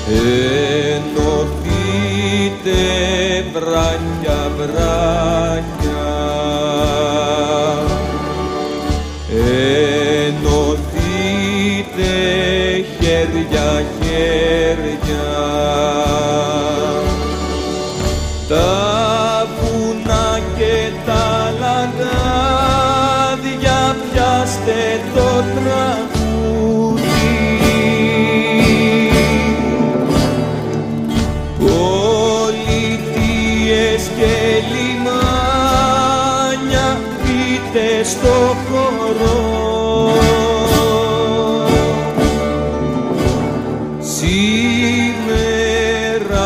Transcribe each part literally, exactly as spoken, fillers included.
ενωθείτε βράχια βράχια, ενωθείτε χέρια χέρια, τα βουνά και τα λαγάδια πιάστε το τραγούδι, πολιτείες και λιμάνια πείτε στο χορό. Σήμερα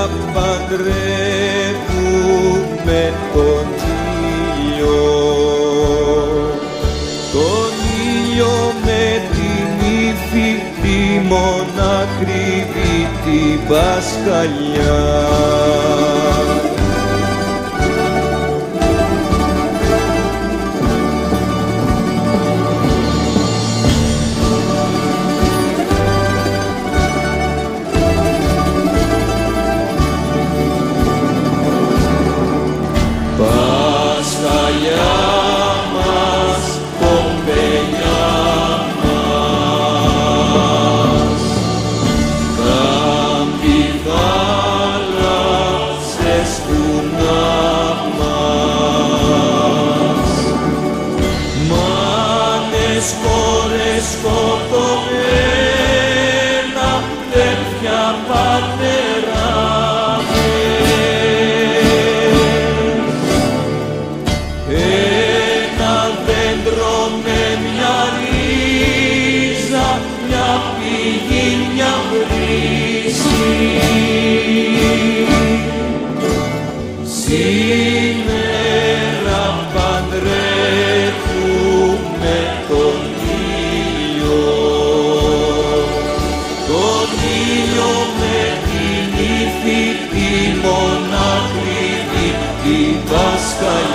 παντρεύουμε τον ήλιο, τον ήλιο με την ύφη τη μονακριβή την Πασχαλιά. Πασχαλιά μας, κομπελιά μας, κάμπι θάλασσες βουνά μας, μάνες κόρες σκοτωμένα, τέτοια πατέρα. Ένα δέντρο με μια ρίζα, μια πηγή, μια βρύση. Σήμερα παντρεύουμε τον ήλιο, τον ήλιο με την ύφη τη μονακριβή την Πασχαλιά.